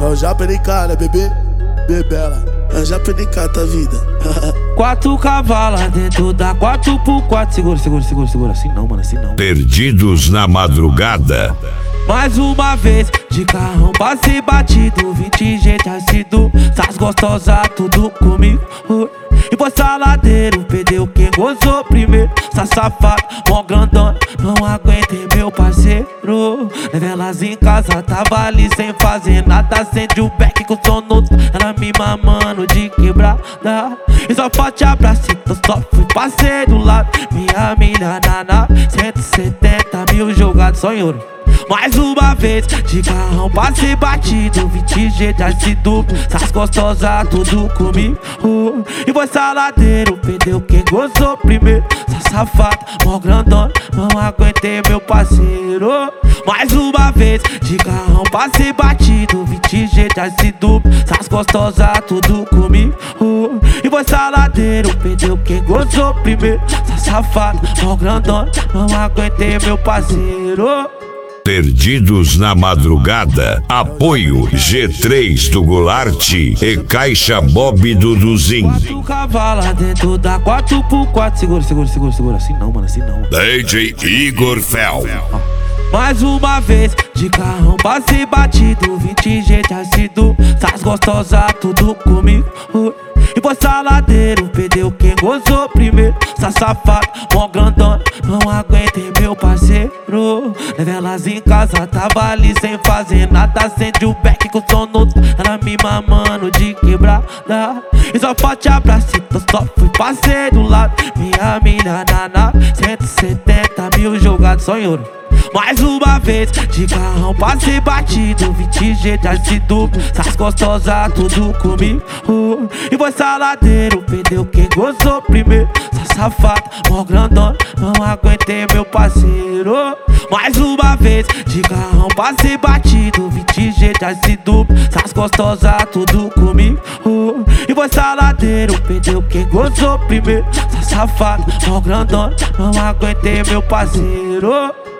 Eu já PNK, né, bebê? Bebela, eu já PNK, tá vida. 4 cavalos dentro da 4x4. Segura. Assim não, mano, assim não. Perdidos na madrugada. Mais uma vez, de carrão passe batido, 20 gente ácido, essas gostosas tudo comigo. E foi saladeiro, perdeu quem gozou primeiro. Essa safada, mó grandona, não aguentei meu parceiro. Levei elas em casa, tava ali sem fazer nada. Acende o beck com sono, ela me mamando de quebrada. E só forte abraço, então só fui passei do lado. Minha milha na 170 mil jogados só em ouro. Mais uma vez, de carrão passe batido, 20 G de ácido, essas gostosas tudo comigo. E foi saladeiro, perdeu quem gozou primeiro. Essa safada, mó grandona, não aguentei meu parceiro. Mais uma vez, de carrão passe batido, 20 G de ácido, essas gostosas tudo comigo. E foi saladeiro, perdeu quem gozou primeiro. Essa safada, mó grandona, não aguentei meu parceiro. Perdidos na madrugada. Apoio G3 do Goulart e Caixa Bob do Duzin. 4 cavalos dentro da 4x4. Segura. Assim não, mano, assim não. DJ Igor Fel. Mais uma vez, de carrão passe batido, 20 gente ácido, essas gostosas tudo comigo. E foi saladeiro, perdeu quem gozou primeiro. Essa safada, mó grandona, não aguentei meu parceiro. Levei elas em casa, tava ali sem fazer nada. Acende o beck com sono, ela me mamando de quebrada. E só forte abraço, então só fui passei do lado. Minha milha na 170 mil jogados só em ouro. Mais uma vez, de carrão passe batido, 20 G de ácido, essas gostosas tudo comigo. E foi saladeiro, perdeu quem gozou primeiro. Essa safada, mó grandona, não aguentei meu parceiro. Mais uma vez, de carrão passe batido, 20 G de ácido, essas gostosas tudo comigo. E foi saladeiro, perdeu quem gozou primeiro. Essa safada, mó grandona, não aguentei meu parceiro.